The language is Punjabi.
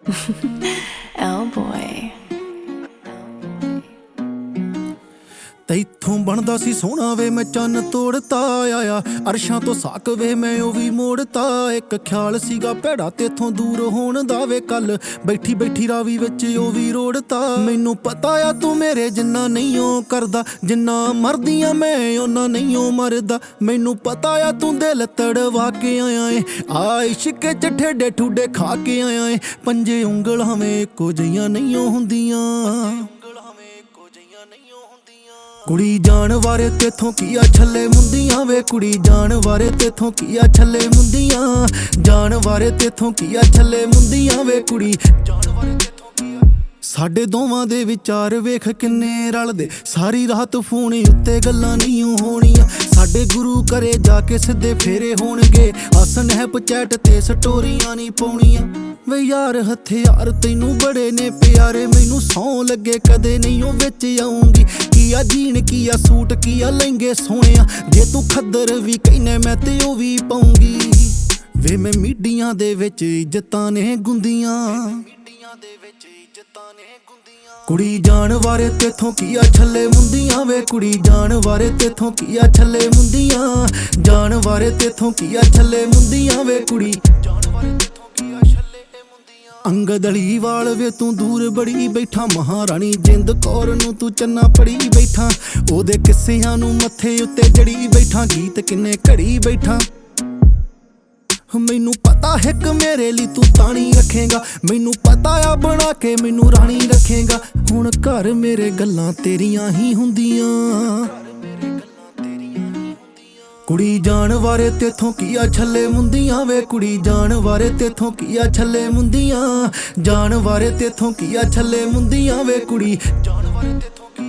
Oh boy. ਤੈਥੋਂ ਬਣਦਾ ਸੀ ਸੋਹਣਾ ਵੇ ਮੈਂ ਚੰਨ ਤੋੜਤਾ ਆਇਆ ਅਰਸ਼ਾਂ ਤੋਂ ਸਾਕ ਵੇ ਮੈਂ ਉਹ ਵੀ ਮੋੜਤਾ ਇੱਕ ਖਿਆਲ ਸੀਗਾ ਭੈੜਾ ਤੇਥੋਂ ਦੂਰ ਹੋਣ ਦਾ ਵੇ ਕੱਲ ਬੈਠੀ ਬੈਠੀ ਰਾਵੀ ਵਿੱਚ ਉਹ ਵੀ ਰੋੜਤਾ ਮੈਨੂੰ ਪਤਾ ਆ ਤੂੰ ਮੇਰੇ ਜਿੰਨਾ ਨਹੀਂ ਓ ਕਰਦਾ ਜਿੰਨਾ ਮਰਦੀਆਂ ਮੈਂ ਉਹਨਾਂ ਨਹੀਂ ਓ ਮਰਦਾ ਮੈਨੂੰ ਪਤਾ ਆ ਤੂੰ ਦਿਲ ਤੜਵਾ ਕੇ ਆਇਆ ਏ ਆ ਇਸ਼ਕ ਚ ਠੇਡੇ ਠੁੱਡੇ ਖਾ ਕੇ ਆਇਆ ਏ ਪੰਜੇ ਉਂਗਲਾਂ ਵੇ ਇੱਕੋ ਜਿਹੀਆਂ ਨਹੀਂ ਓ ਹੁੰਦੀਆਂ ਕੁੜੀ ਜਾਣ ਵਾਰੇ ਤੇਥੋਂ ਕੀ ਆ ਛੱਲੇ ਮੁੰਦੀਆਂ ਵੇ ਕੁੜੀ ਜਾਣ ਵਾਰੇ ਤੇਥੋਂ ਕੀ ਆ ਛੱਲੇ ਮੁੰਦੀਆਂ ਜਾਣ ਵਾਰੇ ਤੇਥੋਂ ਕੀ ਆ ਛੱਲੇ ਮੁੰਦੀਆਂ ਵੇ ਕੁੜੀ ਜਾਣ ਵਾਰੇ ਤੇਥੋਂ ਕੀ ਆ ਸਾਡੇ ਦੋਵਾਂ ਦੇ ਵਿਚਾਰ ਵੇਖ ਕਿੰਨੇ ਰਲਦੇ ਸਾਰੀ ਰਾਤ ਫੋਨ ਉੱਤੇ ਗੱਲਾਂ ਨਹੀਂ ਹੋਣੀਆਂ ਸਾਡੇ ਗੁਰੂ ਘਰੇ ਜਾ ਕੇ ਸਿੱਧੇ ਫੇਰੇ ਹੋਣਗੇ ਆ ਸਨੈਪਚੈਟ ਤੇ ਸਟੋਰੀਆਂ ਨਹੀਂ ਪਾਉਣੀਆਂ ਵੇ ਯਾਰ ਹਥਿਆਰ ਤੈਨੂੰ ਬੜੇ ਨੇ ਪਿਆਰੇ ਮੈਨੂੰ ਸੌਂ ਲੱਗੇ ਕਦੇ ਨਹੀਂ ਉਹ ਵਿੱਚ ਆਉਂਗੀ ਕੀ ਆ ਜੀਨ ਕੀ ਆ ਸੂਟ ਕੀ ਆ ਲਹਿੰਗੇ ਸੋਹਣਿਆ ਜੇ ਤੂੰ ਖੱਦਰ ਵੀ ਕਹਿਨੇ ਮੈਂ ਤੇ ਉਹ ਵੀ ਪਾਉਂਗੀ ਵੇ ਮੈਂ ਮੀਡੀਆਂ ਦੇ ਵਿੱਚ ਇੱਜ਼ਤਾਂ ਨੇ ਗੁੰਦੀਆਂ ਕੁੜੀ ਜਾਣ ਵਾਰੇ ਤੇਥੋਂ ਕੀ ਆ ਛੱਲੇ ਮੁੰਦੀਆਂ ਵੇ ਕੁੜੀ ਜਾਣ ਵਾਰੇ ਤੇਥੋਂ ਕੀ ਆ ਛੱਲੇ ਮੁੰਦੀਆਂ ਜਾਣ ਵਾਰੇ ਤੇਥੋਂ ਕੀ ਆ ਛੱਲੇ ਮੁੰਦੀਆਂ ਵੇ ਕੁੜੀ ਜਾਣ ਵਾਰੇ ਤੇਥੋਂ ਕੀ ਆ ਛੱਲੇ ਮੁੰਦੀਆਂ ਅੰਗਦ ਅਲੀਵਾਲ ਵੇ ਤੂੰ ਦੂਰ ਬੜੀ ਬੈਠਾ ਮਹਾਰਾਣੀ ਜਿੰਦ ਕੌਰ ਨੂੰ ਤੂੰ ਚੰਨਾ ਪੜੀ ਬੈਠਾ ਉਹਦੇ ਕਿੱਸਿਆਂ ਨੂੰ ਮੱਥੇ ਉੱਤੇ ਜੜੀ ਬੈਠਾ ਗੀਤ ਕਿੰਨੇ ਘੜੀ ਬੈਠਾ ਮੈਨੂੰ ਪਤਾ ਇੱਕ ਮੇਰੇ ਲਈ ਤੂੰ ਤਾਣੀ ਰੱਖੇਗਾ ਮੈਨੂੰ ਪਤਾ ਆ ਬਣਾ ਕੇ ਮੈਨੂੰ ਰਾਣੀ ਰੱਖੇਗਾ ਹੁਣ ਘਰ ਮੇਰੇ ਗੱਲਾਂ ਤੇਰੀਆਂ ਹੀ ਹੁੰਦੀਆਂ ਕੁੜੀ ਜਾਣ ਵਾਰੇ ਤੇਥੋਂ ਕੀ ਆ ਛੱਲੇ ਮੁੰਦੀਆਂ ਵੇ ਕੁੜੀ ਜਾਣ ਵਾਰੇ ਤੇਥੋਂ ਕੀ ਆ ਛੱਲੇ ਮੁੰਦੀਆਂ ਜਾਣ ਵਾਰੇ ਤੇਥੋਂ ਕੀ ਆ ਛੱਲੇ ਮੁੰਦੀਆਂ ਵੇ ਕੁੜੀ ਜਾਣ ਵਾਰੇ ਤੇਥੋਂ